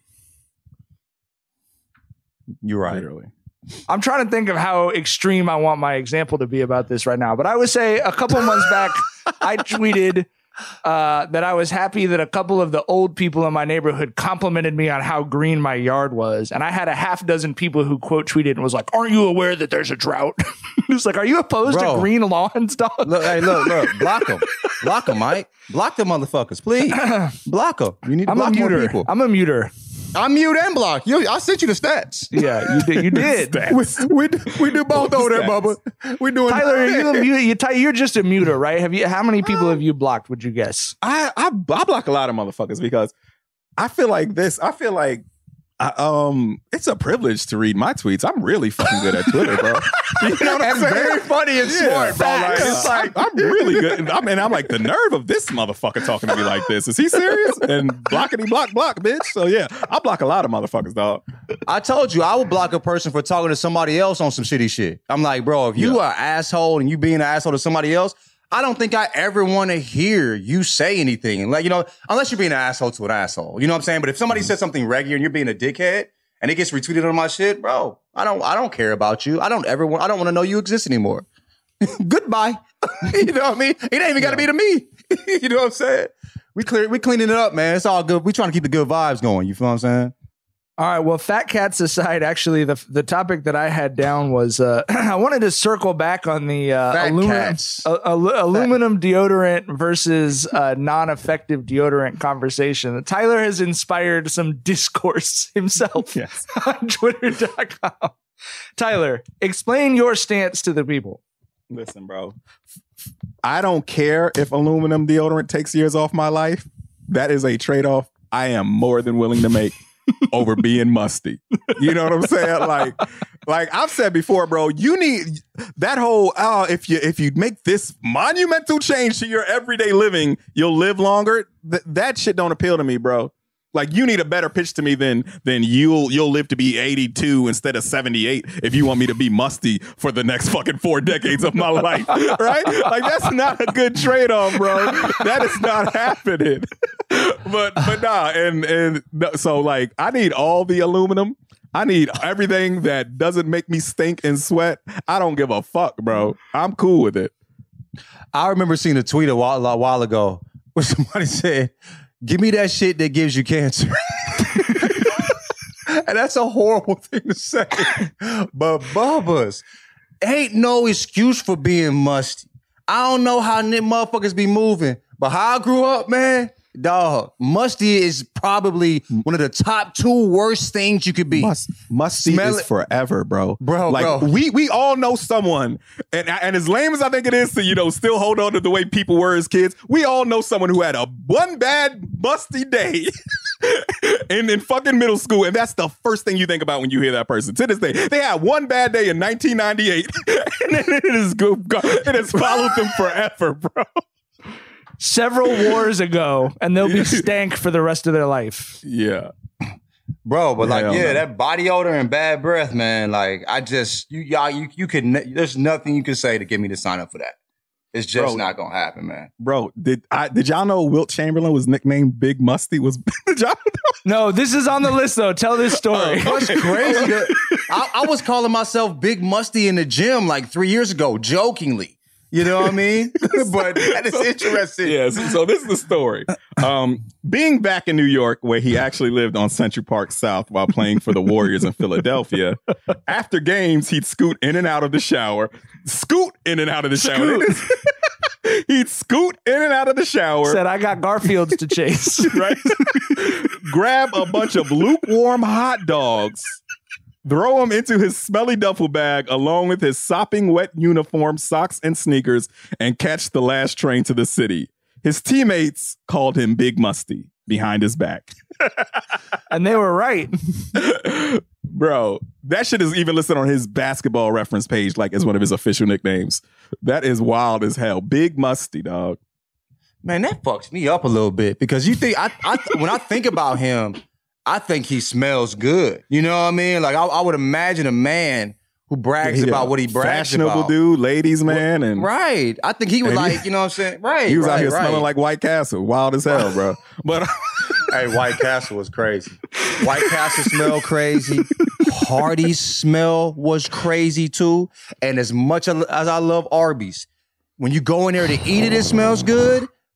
You're right. Literally. I'm trying to think of how extreme I want my example to be about this right now. But I would say a couple months back, I tweeted, uh, that I was happy that a couple of the old people in my neighborhood complimented me on how green my yard was. And I had a half dozen people who quote tweeted and was like, aren't you aware that there's a drought? It's like, are you opposed Bro. to green lawns, dog? Look, hey, look, look, block them. Block them, Mike. Block them motherfuckers, please. Block them. You need to I'm block a more muter. people. I'm a muter. I'm mute and block. You, I sent you the stats. Yeah, you did. You did. we, we, we do both over there, Bubba. We doing Tyler, are you a mute? You, Ty, you're just a muter, right? Have you? How many people have you blocked? Would you guess? I, I I block a lot of motherfuckers because I feel like this. I feel like I, um, it's a privilege to read my tweets. I'm really fucking good at Twitter, bro. You know what I'm And saying? very funny and smart, bro. Like, it's like I'm really good. And I mean, I'm like the nerve of this motherfucker talking to me like this. Is he serious? And blockity block block, bitch. So yeah, I block a lot of motherfuckers, dog. I told you I would block a person for talking to somebody else on some shitty shit. I'm like, bro, if you Yeah. are an asshole and you being an asshole to somebody else, I don't think I ever want to hear you say anything. Like, you know, unless you're being an asshole to an asshole. You know what I'm saying? But if somebody says something regular and you're being a dickhead and it gets retweeted on my shit, bro, I don't I don't care about you. I don't ever want I don't want to know you exist anymore. Goodbye. You know what I mean? It ain't even gotta be to me. You know what I'm saying? We clear we cleaning it up, man. It's all good. We trying to keep the good vibes going. You feel what I'm saying? All right. Well, fat cats aside, actually, the the topic that I had down was uh, I wanted to circle back on the uh, Fat aluminum, cats. uh, alu- aluminum deodorant versus uh, non-effective deodorant conversation. Tyler has inspired some discourse himself Yes. on Twitter dot com. Tyler, explain your stance to the people. Listen, bro. I don't care if aluminum deodorant takes years off my life. That is a trade-off I am more than willing to make over being musty. You know what I'm saying? Like, like I've said before, bro, you need that whole, oh, if you if you make this monumental change to your everyday living, you'll live longer. Th- that shit don't appeal to me, bro. Like, you need a better pitch to me than than you'll you'll live to be eighty-two instead of seventy-eight if you want me to be musty for the next fucking four decades of my life, right? Like, that's not a good trade-off, bro. That is not happening. But but nah, and and so like I need all the aluminum. I need everything that doesn't make me stink and sweat. I don't give a fuck, bro. I'm cool with it. I remember seeing a tweet a while, a while ago where somebody said, give me that shit that gives you cancer. And that's a horrible thing to say. But Bubba's ain't no excuse for being musty. I don't know how n- motherfuckers be moving, but how I grew up, man, dog, musty is probably one of the top two worst things you could be. Must, musty Smell is it. forever, bro. Bro, like bro. we we all know someone, and and as lame as I think it is to, you know, still hold on to the way people were as kids, we all know someone who had a one bad musty day in, in fucking middle school, and that's the first thing you think about when you hear that person. To this day, they had one bad day in nineteen ninety-eight, and it is go, go, it has followed them forever, bro. Several wars ago, and they'll be stank for the rest of their life. Yeah. Bro, but like, Hell yeah, no. that body odor and bad breath, man. Like, I just, you, y'all, you, you could, ne- there's nothing you can say to get me to sign up for that. It's just Bro. not gonna happen, man. Bro, did I did y'all know Wilt Chamberlain was nicknamed Big Musty? Was did y'all No, this is on the list, though. Tell this story. What's crazy? I, I was calling myself Big Musty in the gym like three years ago, jokingly. You know what I mean? But that is interesting. Yeah, so, so this is the story. Um, being back in New York, where he actually lived on Central Park South while playing for the Warriors in Philadelphia, after games, he'd scoot in and out of the shower. Scoot in and out of the shower. He'd scoot in and out of the shower. Said, I got Garfields to chase. Right? Grab a bunch of lukewarm hot dogs, throw them into his smelly duffel bag along with his sopping wet uniform, socks, and sneakers, and catch the last train to the city. His teammates called him Big Musty behind his back. And they were right. Bro, that shit is even listed on his basketball reference page like as one of his official nicknames. That is wild as hell. Big Musty, dog. Man, that fucks me up a little bit because you think, I, I when I think about him, I think he smells good. You know what I mean? Like, I, I would imagine a man who brags Yeah, about what he brags fashionable about. dude, ladies man, and Right. I think he would and like, he- you know what I'm saying? Right. he was right, out here right. smelling like White Castle, wild as hell, bro. But Hey, White Castle was crazy. White Castle smell crazy. Hardee's smell was crazy too. And as much as I love Arby's, when you go in there to eat it, it smells good.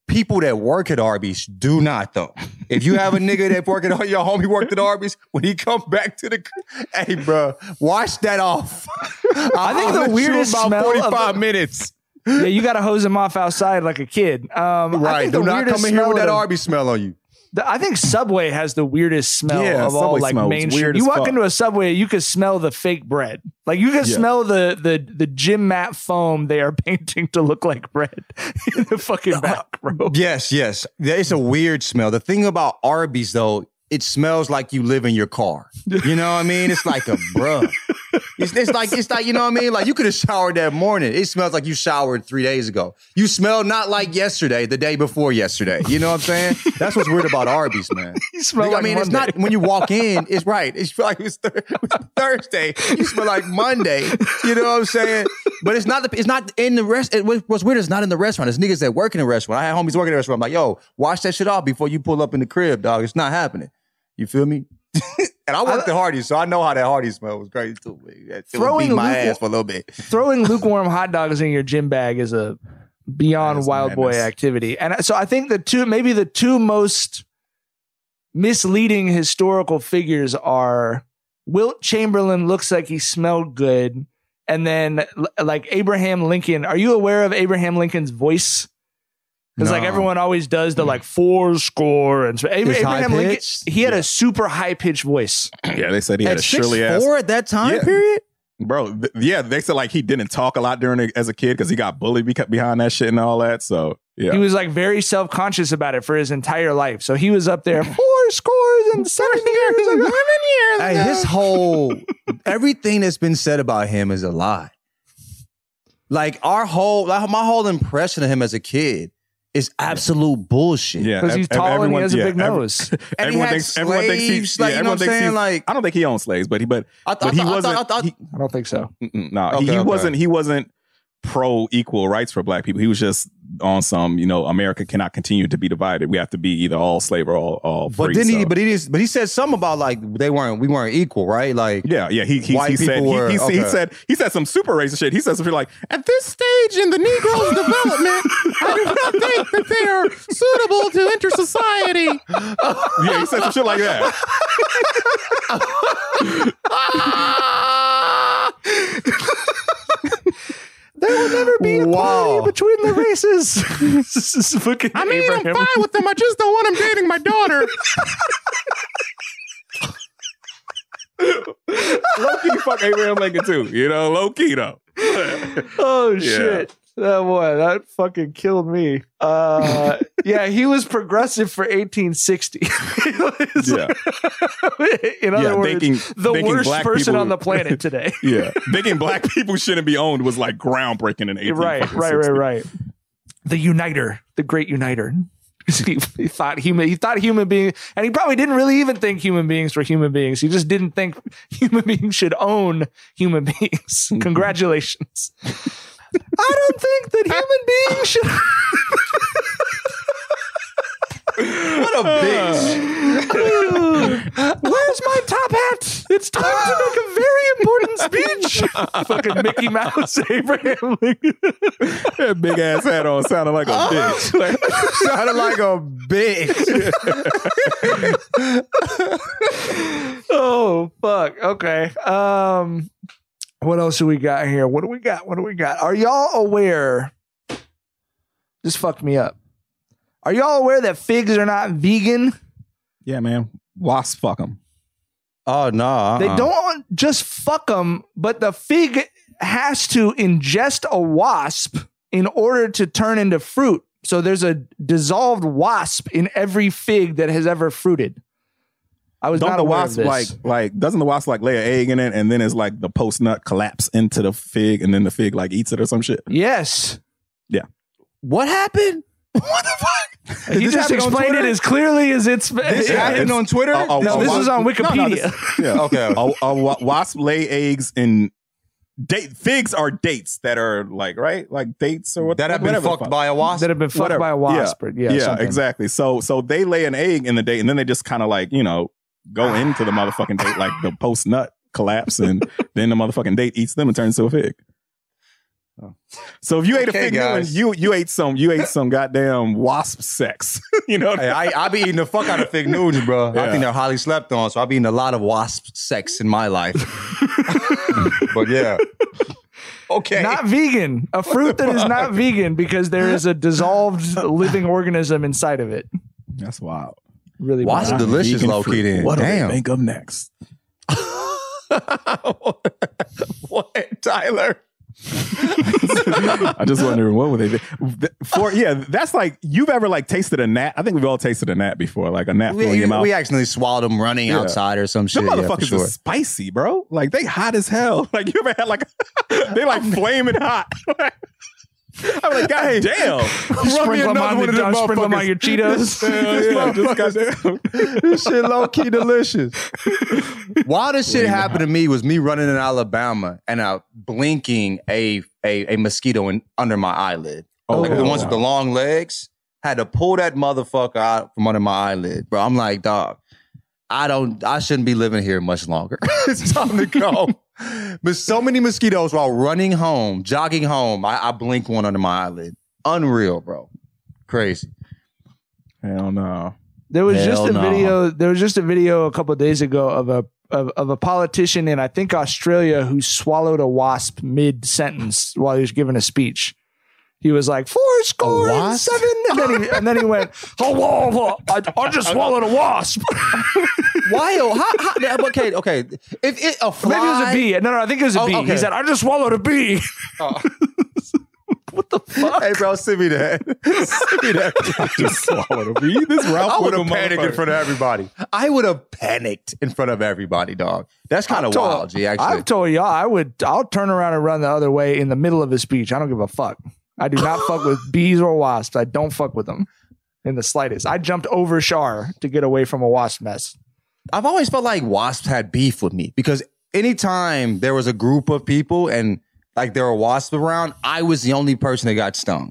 people that work at Arby's do not, though. If you have a nigga that work at your homie worked at Arby's, when he comes back to the, hey, bro, wash that off. I think the weirdest about smell forty-five of, minutes. Yeah, you got to hose him off outside like a kid. Um, Right. I think Do the not weirdest come in here smell with that of- Arby's smell on you. The- I think Subway has the weirdest smell Yeah, of all Subway like smells mainstream. weird You as walk fuck. into a Subway, you can smell the fake bread. Like you can Yeah. smell the the the gym mat foam they are painting to look like bread in the fucking back, bro. Yes, yes. Yeah, it's a weird smell. The thing about Arby's, though, it smells like you live in your car. You know what I mean? It's like a bruh. It's, it's like, it's like, you know what I mean? Like you could have showered that morning. It smells like you showered three days ago. You smell not like yesterday, the day before yesterday. You know what I'm saying? That's what's weird about Arby's, man. You smell I like mean, it's Monday. not when you walk in, it's right. It's like it's, th- it's Thursday. You smell like Monday. You know what I'm saying? But it's not the, it's not in the rest. It, what's weird is not in the restaurant. It's niggas that work in the restaurant. I had homies working in the restaurant. I'm like, yo, wash that shit off before you pull up in the crib, dog. It's not happening. You feel me? And I worked at Hardee's, so I know how that Hardee's smell was crazy too. It Throwing beat my lukewarm- ass for a little bit. Throwing lukewarm hot dogs in your gym bag is a beyond That's wild boy madness. activity. And so I think the two, maybe the two most misleading historical figures are Wilt Chamberlain looks like he smelled good. And then l- like Abraham Lincoln. Are you aware of Abraham Lincoln's voice? Because like No. everyone always does the like four score and so Ab- It's Abraham Lincoln, high-pitched? he had a super high pitched voice. Yeah, they said he had At a Shirley ass. six four at that time Yeah. period? Bro, th- yeah, they said like he didn't talk a lot during it as a kid because he got bullied beca- behind that shit and all that. So yeah, He was like very self conscious about it for his entire life. So he was up there four scores and seven years, eleven years. Hey, his whole everything that's been said about him is a lie. Like our whole, like my whole impression of him as a kid is absolute bullshit. yeah, Because he's ev- tall and he everyone- has a yeah, big every- nose. And he everyone had thinks everyone thinks he, slaves, like, yeah, you know everyone what I'm thinks saying? he's Like- I don't think he owned slaves, but he but I th- but I he thought- I wasn't. thought- I thought- he, I don't think so. mm-mm, no, Okay, he, he okay. wasn't. He wasn't pro equal rights for black people. He was just on some, you know, America cannot continue to be divided. We have to be either all slave or all all free. But then he, so- but he, just, but he said something about like they weren't, we weren't equal, right? Like Yeah, yeah. He he, White he said people he, were- he, he okay. said he said some super racist shit. He said something like, "At this stage in the Negro's development, I do not think that they are suitable to enter society." Yeah, he said some shit like that. There will never be equality Wow. between the races. This is fucking I mean, Abraham. I'm fine with them. I just don't want him dating my daughter. Low key, fuck Abraham Lincoln too. You know, low key though. Oh Yeah. shit. Oh boy, that fucking killed me. Uh, yeah, he was progressive for eighteen sixty. Yeah. In other Yeah, words, thinking- the thinking worst black person people- on the planet today. Yeah, thinking black people shouldn't be owned was like groundbreaking in eighteen right, right, right, right. The uniter, the great uniter. He, he thought human. He thought human being, and he probably didn't really even think human beings were human beings. He just didn't think human beings should own human beings. Congratulations. I don't think that human beings should. what a bitch. Where's my top hat? It's time to make a very important speech. Fucking Mickey Mouse, Abraham Lincoln. That big ass hat on sounded like a bitch. Like, Sounded like a bitch. Oh fuck. Okay. Um, what else do we got here? What do we got? What do we got? Are y'all aware? This fucked me up. Are y'all aware that figs are not vegan? yeah, man. Wasp fuck them. Oh no, uh-uh. They don't just fuck them, but the fig has to ingest a wasp in order to turn into fruit. So there's a dissolved wasp in every fig that has ever fruited. I was Don't not the aware wasp of this. like like doesn't the wasp like lay an egg in it and then it's like the post nut collapse into the fig and then the fig like eats it or some shit? Yes. Yeah. What happened? He this just happen on explained it Twitter? as clearly as it's. This Yeah, happened it's- on Twitter? A- a- No, a this wasp- is on No, no, Wikipedia. this- yeah. Okay. A, a wa- wasp lay eggs in date. Figs are dates that are like right, like dates or what That have been whatever the fucked fuck. by a wasp? that have been fucked Whatever. by a wasp. Yeah, or, yeah, yeah, something. exactly. So so they lay an egg in the date and then they just kind of like you know go into the motherfucking date like the post nut collapse and then the motherfucking date eats them and turns into a fig. So if you ate Okay, a fig Newton, guys. you you ate some you ate some goddamn wasp sex. You know, Hey, I I be eating the fuck out of fig Newtons, bro. Yeah. I think they're highly slept on, so I've been eating a lot of wasp sex in my life. But yeah. Okay. Not vegan. A fruit that is not vegan because there is a dissolved living organism inside of it. That's wild. Really Wasp wild. delicious, low key. Then What do damn. they think of next? What, Tyler? I just wondering what would they do? For yeah, that's like you've ever like tasted a gnat. I think we've all tasted a gnat before, like a gnat We, filling your mouth. we accidentally swallowed them running Yeah. outside or some shit. Them Yeah, for motherfuckers sure. are spicy, bro. Like they hot as hell. Like you ever had like they like flaming hot. I'm like, God damn. Sprinkle them on, the, sprinkle them on your Cheetos. Hell yeah, just goddamn. This shit low key delicious. Wildest shit happened to me was me running in Alabama and uh, blinking a a, a mosquito in, under my eyelid. Oh, like the wow. ones with the long legs. Had to pull that motherfucker out from under my eyelid, bro. I'm like, dog, I don't, I shouldn't be living here much longer. It's time to go. But so many mosquitoes while running home, jogging home. I, I blink one under my eyelid. Unreal, bro. Crazy. Hell no. There was Hell just a no. video. There was just a video a couple of days ago of a of, of a politician in I think Australia who swallowed a wasp mid sentence while he was giving a speech. He was like four score and wasp? seven, and then he and then he went, "Oh, whoa, whoa, I, I just swallowed a wasp." Why? oh, How, how, okay, okay. If it a fly, Maybe it was a bee. No, no, I think it was a Oh, bee. okay. He said, "I just swallowed a bee." What the fuck? Hey, bro, send me that. Send me that. I just swallowed a bee. This Ralph I would Wiggum have panicked in motherfucker. front of everybody. I would have panicked in front of everybody, dog. That's kind of told- wild, G. Actually, I've told y'all I would. I'll turn around and run the other way in the middle of a speech. I don't give a fuck. I do not fuck with bees or wasps. I don't fuck with them in the slightest. I jumped over Shar to get away from a wasp mess. I've always felt like wasps had beef with me because anytime there was a group of people and like there were wasps around, I was the only person that got stung.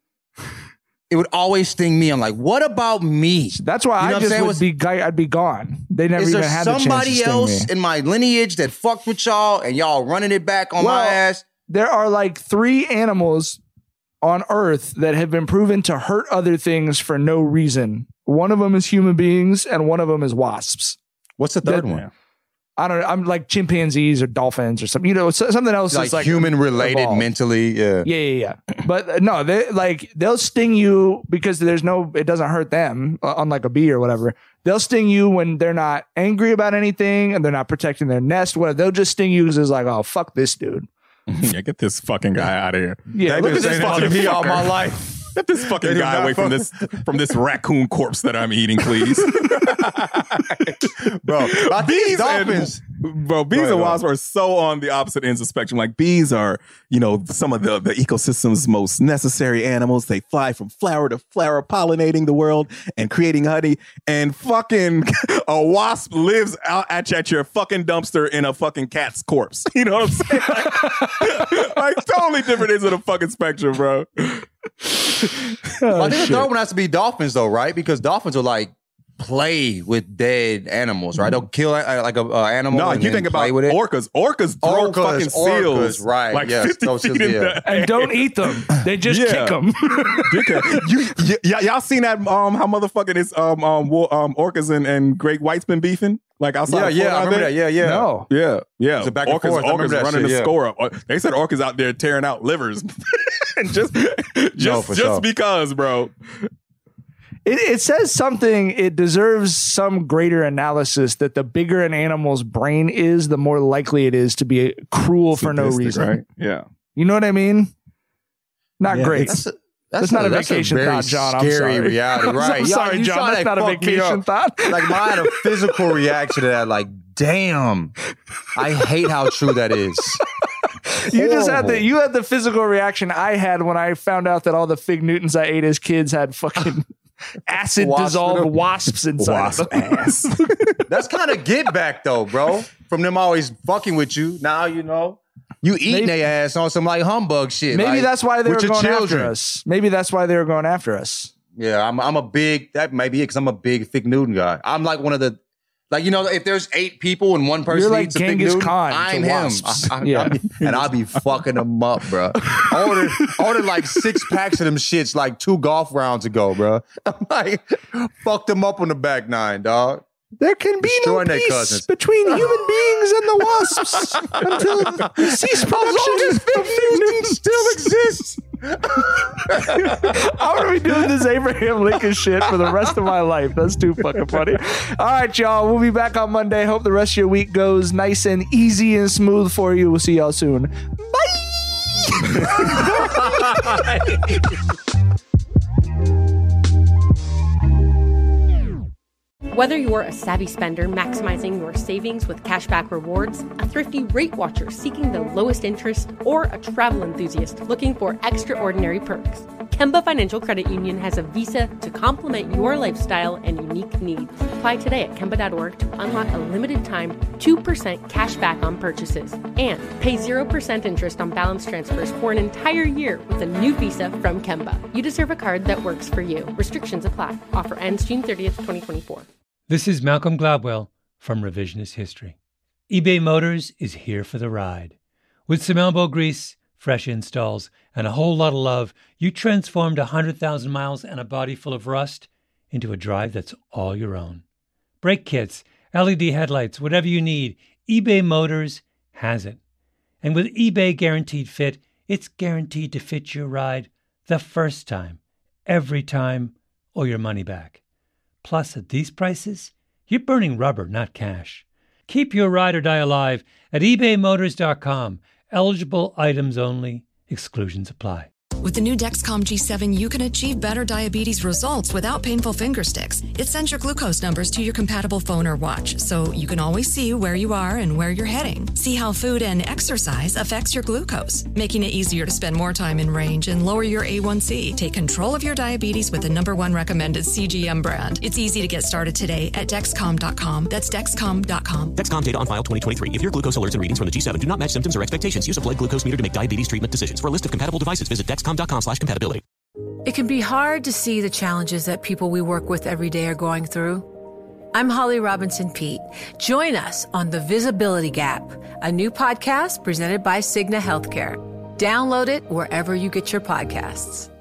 It would always sting me. I'm like, what about me? That's why You know what I I'm just saying? would Was- be. guy- I'd be gone. They never Is even there had the chance to somebody sting else me. in my lineage that fucked with y'all and y'all running it back on my Well, ass? There are like three animals on Earth that have been proven to hurt other things for no reason. One of them is human beings, and one of them is wasps. What's the third That- one? I don't know. I'm like chimpanzees or dolphins or something. You know, so- something else Like, that's like human related evolved. mentally. Yeah. Yeah, yeah, yeah. But uh, no, they like they'll sting you because there's no. It doesn't hurt them, uh, unlike a bee or whatever. They'll sting you when they're not angry about anything and they're not protecting their nest. Whatever. They'll just sting you because it's like, oh fuck this dude. Yeah, get this fucking guy out of here. Yeah, They've look been at this saying that to fucking me fucker. all my life. Get this fucking They do guy not away from fuck- this from this raccoon corpse that I'm eating, please. Bro, I think bees dolphins. and, bro, bees Go ahead, and go wasps are so on the opposite ends of the spectrum. Like bees are, you know, some of the, the ecosystem's most necessary animals. They fly from flower to flower, pollinating the world and creating honey. And fucking a wasp lives out at, at your fucking dumpster in a fucking cat's corpse. You know what I'm saying? Like, like totally different ends of the fucking spectrum, bro. Well, I think the third one has to be dolphins, though, right? Because dolphins will like play with dead animals, right? They'll kill uh, like a uh, animal. No, and you then think about play with it. orcas. Orcas throw Orcas, fucking seals, orcas, right, Like yes, fifty those feet seals, in yeah. the And don't eat them. They just Yeah. kick them. Dickhead. you, y- y- y'all seen that? Um, how motherfucking is um um wo- um orcas and, and great whites been beefing like outside? Yeah, of yeah, Florida I out remember there? that. Yeah, yeah. No. Yeah, yeah. It's a back and orcas, forth. I remember orcas that running shit, the yeah. score up. Uh, They said orcas out there tearing out livers, and just just for just sure. because, bro. It, it says something, it deserves some greater analysis that the bigger an animal's brain is, the more likely it is to be cruel for no Sadistic, reason. right? Yeah. You know what I mean? Not Yeah, great. it's- That's, a, That's not a vacation very thought, John. I'm Scary sorry. reality, right? I'm Y'all- sorry, you John. saw That's that not a fuck me vacation up. thought. Like, I had a physical reaction to that. Like, damn, I hate how true that is. You just had the Horrible. you had the physical reaction I had when I found out that all the fig Newtons I ate as kids had fucking acid Wasp dissolved in 'em. wasps inside Wasp of them. ass. That's kind of get back though, bro. From them always fucking with you. Now you know you eating Maybe- their ass on some like humbug shit. Maybe like, that's why they were with your going children. after us. Maybe that's why they were going after us. Yeah, I'm I'm a big that may be it because I'm a big Fig Newton guy. I'm like one of the Like, you know, if there's eight people and one person You're like eats a big Genghis noodle, Khan to I'm him. wasps. I, I, Yeah. I be, and I'll be fucking them up, bro. I ordered, I ordered like six packs of them shits like two golf rounds ago, bro. I'm like, fucked them up on the back nine, dog. There can be no Destroying their peace cousins. between human beings and the wasps until the cease production of fake news still exists. I'm gonna be doing this Abraham Lincoln shit for the rest of my life. That's too fucking funny. All right, y'all. We'll be back on Monday. Hope the rest of your week goes nice and easy and smooth for you. We'll see y'all soon. Bye. Whether you're a savvy spender maximizing your savings with cashback rewards, a thrifty rate watcher seeking the lowest interest, or a travel enthusiast looking for extraordinary perks, Kemba Financial Credit Union has a visa to complement your lifestyle and unique needs. Apply today at Kemba dot org to unlock a limited time two percent cash back on purchases and pay zero percent interest on balance transfers for an entire year with a new visa from Kemba. You deserve a card that works for you. Restrictions apply. Offer ends June thirtieth, twenty twenty-four. This is Malcolm Gladwell from Revisionist History. eBay Motors is here for the ride. With some elbow grease, fresh installs, and a whole lot of love, you transformed one hundred thousand miles and a body full of rust into a drive that's all your own. Brake kits, L E D headlights, whatever you need, eBay Motors has it. And with eBay Guaranteed Fit, it's guaranteed to fit your ride the first time, every time, or your money back. Plus, at these prices, you're burning rubber, not cash. Keep your ride or die alive at ebay motors dot com. Eligible items only. Exclusions apply. With the new Dexcom G seven, you can achieve better diabetes results without painful finger sticks. It sends your glucose numbers to your compatible phone or watch, so you can always see where you are and where you're heading. See how food and exercise affects your glucose, making it easier to spend more time in range and lower your A one C. Take control of your diabetes with the number one recommended C G M brand. It's easy to get started today at Dexcom dot com. That's Dexcom dot com. Dexcom data on file twenty twenty-three. If your glucose alerts and readings from the G seven do not match symptoms or expectations, use a blood glucose meter to make diabetes treatment decisions. For a list of compatible devices, visit Dexcom dot com slash compatibility. It can be hard to see the challenges that people we work with every day are going through. I'm Holly Robinson Peete. Join us on The Visibility Gap, a new podcast presented by Cigna Healthcare. Download it wherever you get your podcasts.